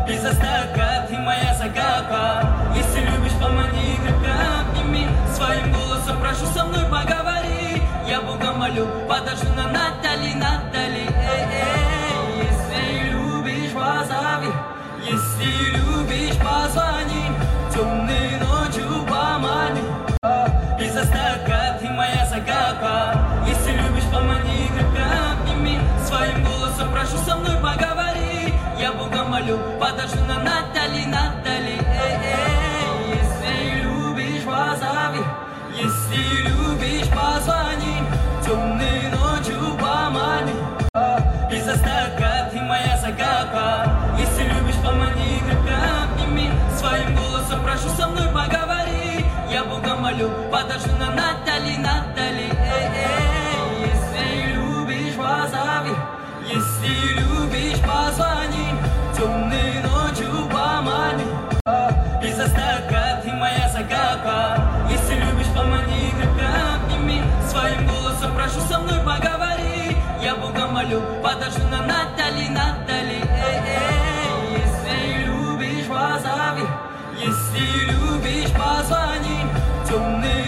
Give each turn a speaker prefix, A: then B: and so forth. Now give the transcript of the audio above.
A: Без остатка ты моя загадка. Если любишь, помани крепко, обними. Своим голосом прошу, со мной поговори. Я Бога молю, подожду на Натали, Натали. Если любишь, позови. Если любишь, позвони. Темной ночью помани. Без остатка ты моя загадка. Если любишь, помани крепко, обними. Своим голосом прошу, со мной поговори. Я Бога молю, подожду на Натали, Натали. Если любишь, позови. Если любишь, позвони. Темной ночью помани. Без остатка ты моя загадка. Если любишь, помани крепко, обними. Своим голосом прошу, со мной поговори. Я Бога молю, подожду на Натали, Натали. Если любишь, позови. Если любишь, позвони. Темной ночью помани. Без остатка ты моя загадка. Если любишь, помани крепко, обними. Своим голосом прошу, со мной поговори. Я Бога молю, подожду на Натали, Натали. Если любишь, позови. Если любишь, позвони. Темный